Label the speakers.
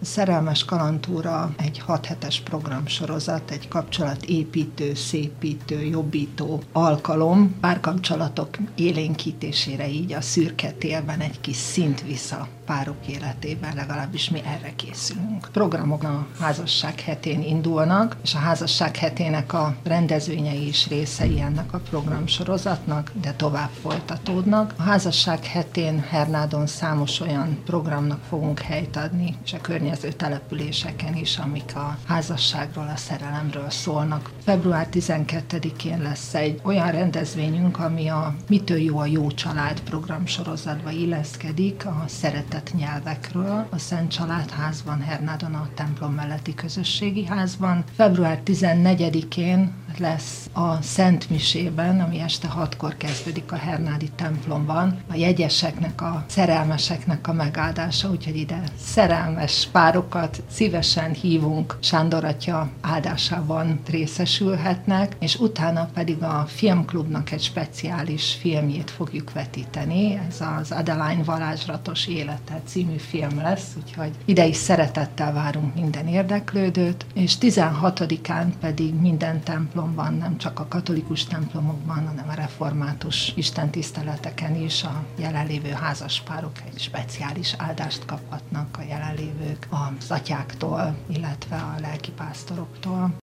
Speaker 1: Szerelmes kalandtúra egy 6 hetes programsorozat, egy kapcsolatépítő, szépítő, jobbító alkalom, párkapcsolatok élénkítésére így a szürke télben egy kis szint vissza párok életében, legalábbis mi erre készülünk. Programok a házasság hetén indulnak, és a házasság hetének a rendezvényei is részei ennek a programsorozatnak, de tovább folytatódnak. A házasság hetén Hernádon számos olyan programnak fogunk helyt adni, és a környező településeken is, amik a házasságról, a szerelemről szólnak. Február 12-én lesz egy olyan rendezvényünk, ami a Mitől jó a jó család programsorozatba illeszkedik, a szeretet nyelvekről, a Szent Családházban, Hernádon a templom melletti közösségi házban. Február 14-én lesz a Szent Misében, ami este 6-kor kezdődik a hernádi templomban, a jegyeseknek, a szerelmeseknek a megáldása, úgyhogy ide szerelmes párokat szívesen hívunk, Sándor atya áldásában részesülhetnek, és utána pedig a filmklubnak egy speciális filmjét fogjuk vetíteni, ez az Adeline varázslatos élete című film lesz, úgyhogy ide is szeretettel várunk minden érdeklődőt, és 16-án pedig minden templomban, nem csak a katolikus templomokban, hanem a református istentiszteleteken is a jelenlévő házaspárok egy speciális áldást kaphatnak a jelenlévők az atyáktól, illetve a lelkipásztoroktól.